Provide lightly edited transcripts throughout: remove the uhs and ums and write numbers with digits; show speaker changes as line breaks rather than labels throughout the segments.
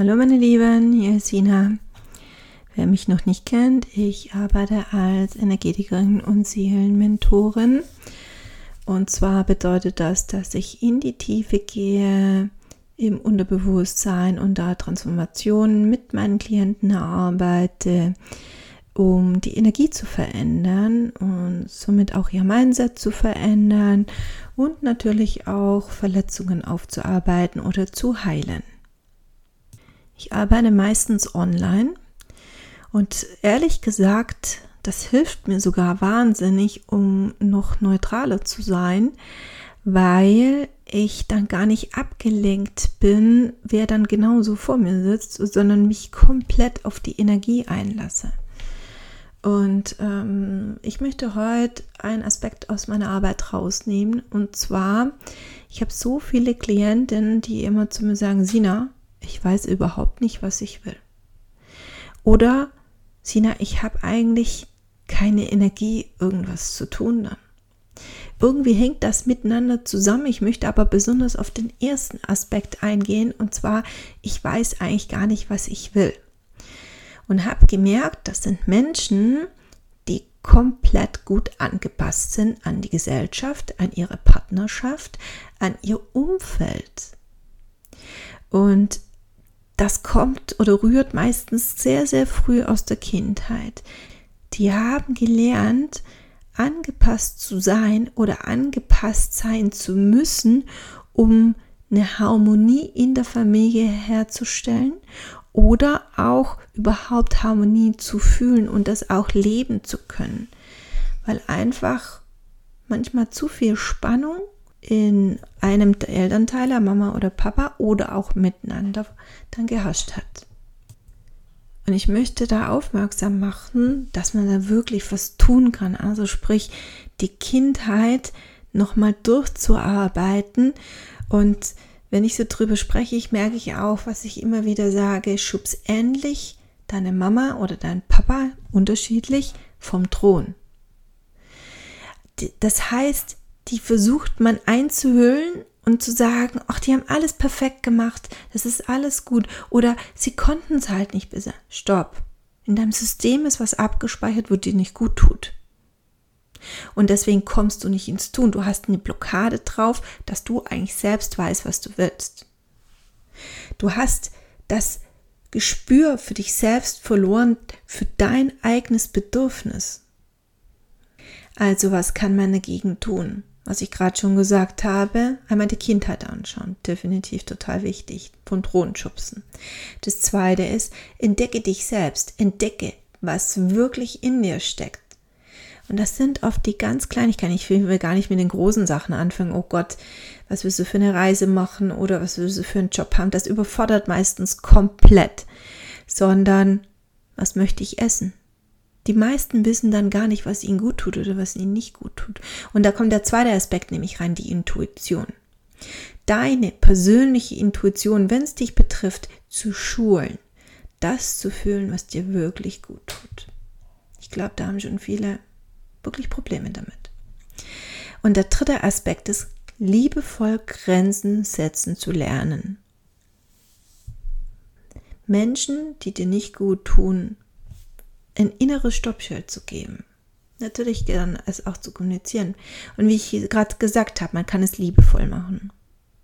Hallo meine Lieben, hier ist Sina. Wer mich noch nicht kennt, ich arbeite als Energetikerin und Seelenmentorin. Und zwar bedeutet das, dass ich in die Tiefe gehe im Unterbewusstsein und da Transformationen mit meinen Klienten erarbeite, um die Energie zu verändern und somit auch ihr Mindset zu verändern und natürlich auch Verletzungen aufzuarbeiten oder zu heilen. Ich arbeite meistens online und ehrlich gesagt, das hilft mir sogar wahnsinnig, um noch neutraler zu sein, weil ich dann gar nicht abgelenkt bin, wer dann genauso vor mir sitzt, sondern mich komplett auf die Energie einlasse. Und ich möchte heute einen Aspekt aus meiner Arbeit rausnehmen, und zwar, ich habe so viele Klientinnen, die immer zu mir sagen, Sina, ich weiß überhaupt nicht, was ich will. Oder, Sina, ich habe eigentlich keine Energie, irgendwas zu tun dann. Irgendwie hängt das miteinander zusammen. Ich möchte aber besonders auf den ersten Aspekt eingehen, und zwar, ich weiß eigentlich gar nicht, was ich will. Und habe gemerkt, das sind Menschen, die komplett gut angepasst sind an die Gesellschaft, an ihre Partnerschaft, an ihr Umfeld. Und das kommt oder rührt meistens sehr, sehr früh aus der Kindheit. Die haben gelernt, angepasst zu sein oder angepasst sein zu müssen, um eine Harmonie in der Familie herzustellen oder auch überhaupt Harmonie zu fühlen und das auch leben zu können. Weil einfach manchmal zu viel Spannung in einem der Elternteile, Mama oder Papa, oder auch miteinander dann geherrscht hat. Und ich möchte da aufmerksam machen, dass man da wirklich was tun kann. Also sprich, die Kindheit nochmal durchzuarbeiten. Und wenn ich so drüber spreche, merke ich auch, was ich immer wieder sage, schubs endlich deine Mama oder dein Papa unterschiedlich vom Thron. Das heißt, die versucht man einzuhüllen und zu sagen, ach, die haben alles perfekt gemacht, das ist alles gut. Oder sie konnten es halt nicht besser. Stopp. In deinem System ist was abgespeichert, wo dir nicht gut tut. Und deswegen kommst du nicht ins Tun. Du hast eine Blockade drauf, dass du eigentlich selbst weißt, was du willst. Du hast das Gespür für dich selbst verloren, für dein eigenes Bedürfnis. Also was kann man dagegen tun? Was ich gerade schon gesagt habe, einmal die Kindheit anschauen, definitiv total wichtig, von Thron schubsen. Das zweite ist, entdecke dich selbst, entdecke, was wirklich in dir steckt. Und das sind oft die ganz Kleinigkeiten. Ich will gar nicht mit den großen Sachen anfangen. Oh Gott, was willst du für eine Reise machen oder was willst du für einen Job haben? Das überfordert meistens komplett. Sondern, was möchte ich essen? Die meisten wissen dann gar nicht, was ihnen gut tut oder was ihnen nicht gut tut. Und da kommt der zweite Aspekt nämlich rein, die Intuition. Deine persönliche Intuition, wenn es dich betrifft, zu schulen. Das zu fühlen, was dir wirklich gut tut. Ich glaube, da haben schon viele wirklich Probleme damit. Und der dritte Aspekt ist, liebevoll Grenzen setzen zu lernen. Menschen, die dir nicht gut tun, ein inneres Stoppschild zu geben. Natürlich dann es auch zu kommunizieren. Und wie ich gerade gesagt habe, man kann es liebevoll machen.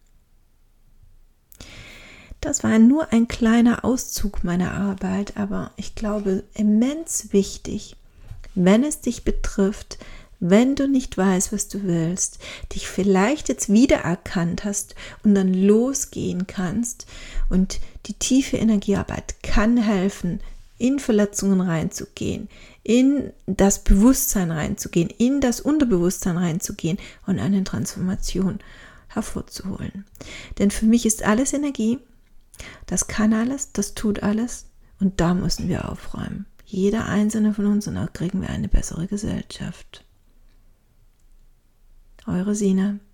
Das war nur ein kleiner Auszug meiner Arbeit, aber ich glaube, immens wichtig, wenn es dich betrifft, wenn du nicht weißt, was du willst, dich vielleicht jetzt wiedererkannt hast und dann losgehen kannst. Und die tiefe Energiearbeit kann helfen, in Verletzungen reinzugehen, in das Bewusstsein reinzugehen, in das Unterbewusstsein reinzugehen und eine Transformation hervorzuholen. Denn für mich ist alles Energie, das kann alles, das tut alles und da müssen wir aufräumen. Jeder einzelne von uns, und auch kriegen wir eine bessere Gesellschaft. Eure Sina.